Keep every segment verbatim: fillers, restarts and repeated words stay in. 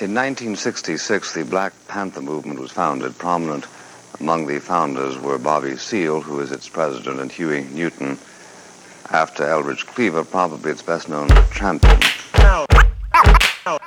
In nineteen sixty-six, the Black Panther movement was founded. Prominent among the founders were Bobby Seale, who is its president, and Huey Newton. After Eldridge Cleaver, probably its best-known champion. No. No.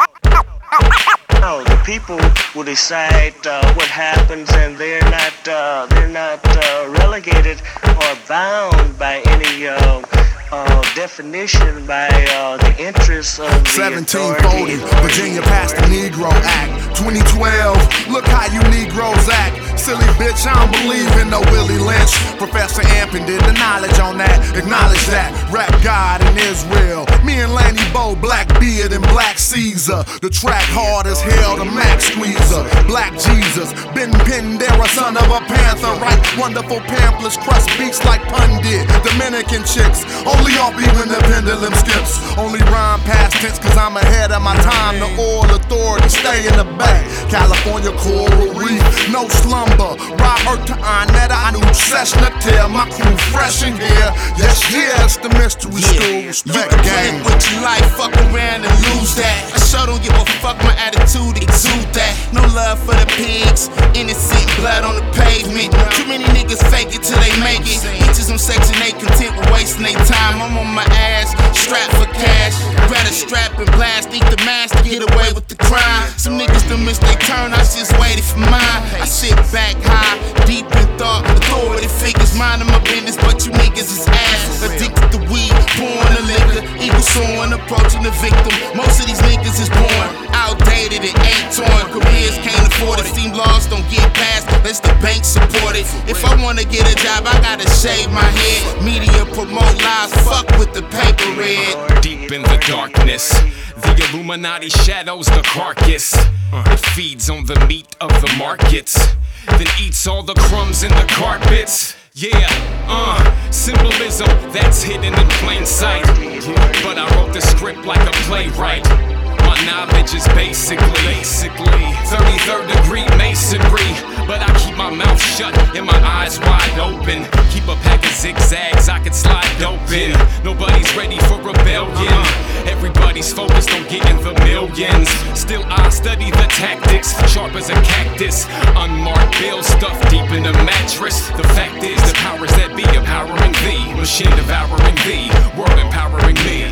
No. The people will decide uh, what happens, and they're not uh, they're not uh, relegated or bound by any uh, uh, definition by uh, the interests of the seventeen forty, Virginia passed the Negro Act. twenty twelve, look how you Negroes act. Silly bitch, I don't believe in no Willie Lynch. Professor Ampin did the knowledge on that. Acknowledge that. Rap God in Israel. Me and Lanny Bo, Black Beard and Black Caesar. The track hard as hell, the Mac Squeezer. Black Jesus, Ben Pendera, son of a panther. Write wonderful pamphlets, crust beats like Pundit. Dominican chicks, only off me when the pendulum skips. Only rhyme past tense cause I'm ahead of my time. The oil authority, stay in the back. California coral reef, no slumber. Robert to Arnetta, I knew Cessna tell my crew fresh in here. Yes, yes, the mystery school. Respect you gang. You with your life, fuck around and lose that. I sure don't give a fuck, my attitude exude that. No love for the pigs, innocent blood on the pavement. Too many niggas fake it till they make it. Bitches on section eight content with wasting their time. I'm on my ass, strapped for cash. Rather strap and blast, eat the mask to get away with the crime. Some niggas done missed their turn, I just waited for mine. I sit back high, deep in thought, authority figures minding my business, but you niggas is ass. Addicted to weed, born to liquor, equal someone approaching the victim. Most of these niggas is born outdated and ain't torn. Careers can't afford it, seem lost, don't get past, let's the bank support it. If I wanna get a job, I gotta shave my head. Media promote lies, fuck with the paper red. Deep in the darkness, the Illuminati shadows the carcass. It feeds on the meat of the markets, then eats all the crumbs in the carpets. Yeah, uh, symbolism that's hidden in plain sight. But I wrote the script like a playwright. My knowledge is basically, basically thirty-third degree masonry. But I keep my mouth shut and my eyes wide open. Keep a pack of zigzags, I can slide open. Nobody's ready for rebellion. Everybody's focused on getting the millions. Still I study the tactics, sharp as a cactus. Unmarked bills stuffed deep in the mattress. The fact is the powers that be empowering thee. Machine devouring thee, world empowering me.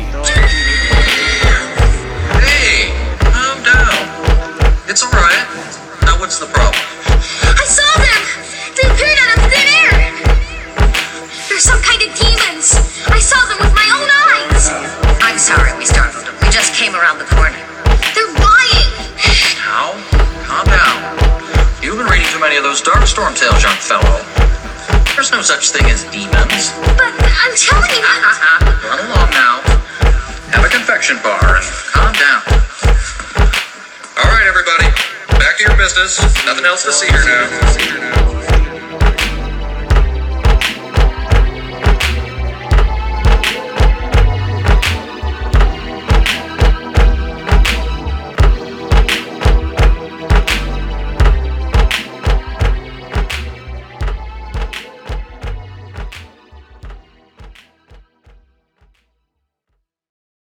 Hey, calm down. It's alright. Now what's the problem? I saw them! They appeared out of thin air! They're some kind of demons! I saw them with my own eyes! I'm sorry we startled them. We just came around the corner. They're lying! Now, calm down. You've been reading too many of those dark storm tales, young fellow. There's no such thing as demons. But I'm telling you... Run along now. Have a confection bar and calm down. All right, everybody. Back to your business. Nothing else to see here now.